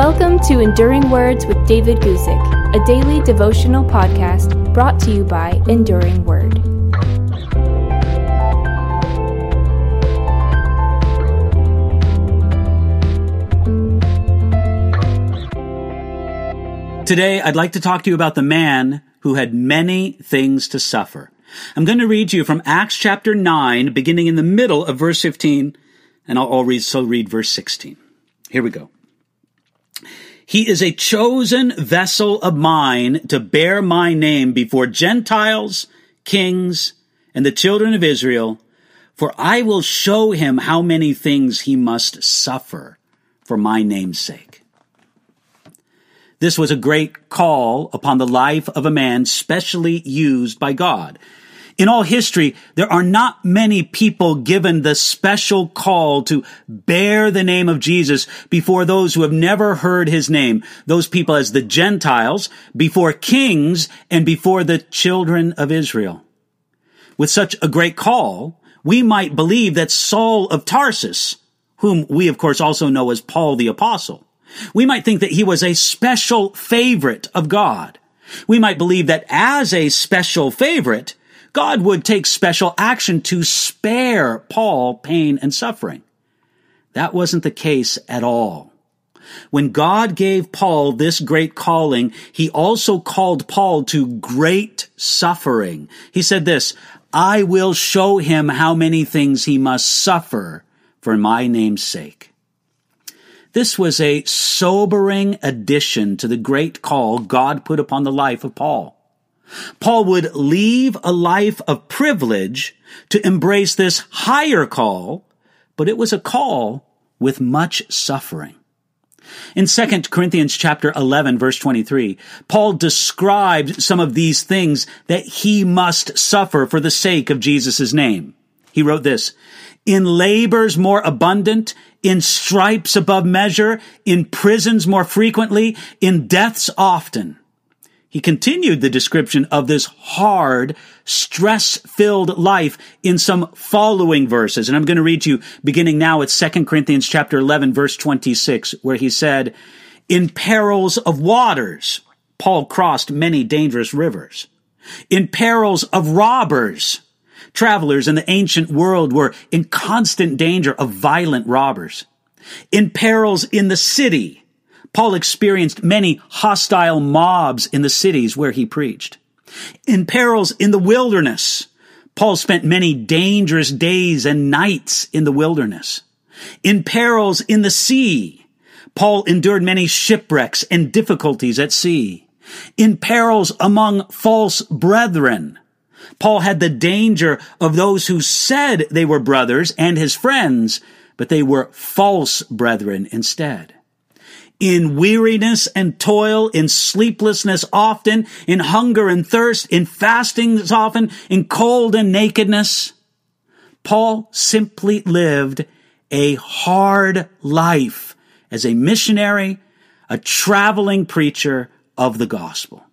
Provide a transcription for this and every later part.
Welcome to Enduring Words with David Guzik, a daily devotional podcast brought to you by Enduring Word. Today, I'd like to talk to you about the man who had many things to suffer. I'm going to read to you from Acts chapter 9, beginning in the middle of verse 15, and I'll read verse 16. Here we go. He is a chosen vessel of mine to bear my name before Gentiles, kings, and the children of Israel, for I will show him how many things he must suffer for my name's sake. This was a great call upon the life of a man specially used by God. In all history, there are not many people given the special call to bear the name of Jesus before those who have never heard his name, those people as the Gentiles, before kings, and before the children of Israel. With such a great call, we might believe that Saul of Tarsus, whom we of course also know as Paul the Apostle, we might think that he was a special favorite of God. We might believe that as a special favorite, God would take special action to spare Paul pain and suffering. That wasn't the case at all. When God gave Paul this great calling, he also called Paul to great suffering. He said this, I will show him how many things he must suffer for my name's sake. This was a sobering addition to the great call God put upon the life of Paul. Paul would leave a life of privilege to embrace this higher call, but it was a call with much suffering. In 2 Corinthians chapter 11, verse 23, Paul described some of these things that he must suffer for the sake of Jesus' name. He wrote this, in labors more abundant, in stripes above measure, in prisons more frequently, in deaths often. He continued the description of this hard, stress-filled life in some following verses. And I'm going to read to you beginning now at 2 Corinthians chapter 11, verse 26, where he said, in perils of waters, Paul crossed many dangerous rivers. In perils of robbers, travelers in the ancient world were in constant danger of violent robbers. In perils in the city, Paul experienced many hostile mobs in the cities where he preached. In perils in the wilderness, Paul spent many dangerous days and nights in the wilderness. In perils in the sea, Paul endured many shipwrecks and difficulties at sea. In perils among false brethren, Paul had the danger of those who said they were brothers and his friends, but they were false brethren instead. In weariness and toil, in sleeplessness often, in hunger and thirst, in fastings often, in cold and nakedness. Paul simply lived a hard life as a missionary, a traveling preacher of the gospel.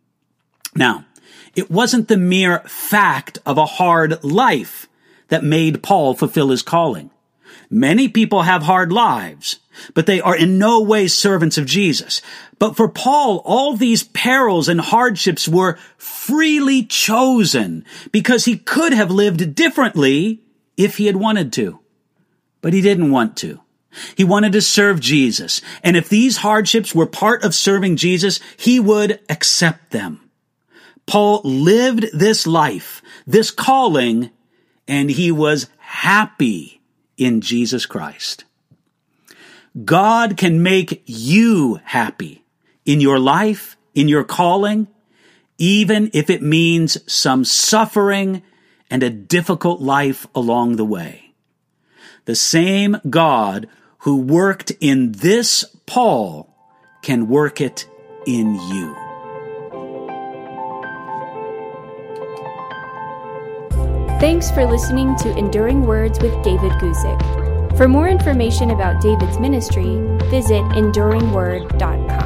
Now, it wasn't the mere fact of a hard life that made Paul fulfill his calling. Many people have hard lives, but they are in no way servants of Jesus. But for Paul, all these perils and hardships were freely chosen because he could have lived differently if he had wanted to. But he didn't want to. He wanted to serve Jesus. And if these hardships were part of serving Jesus, he would accept them. Paul lived this life, this calling, and he was happy in Jesus Christ. God can make you happy in your life, in your calling, even if it means some suffering and a difficult life along the way. The same God who worked in this Paul can work it in you. Thanks for listening to Enduring Words with David Guzik. For more information about David's ministry, visit enduringword.com.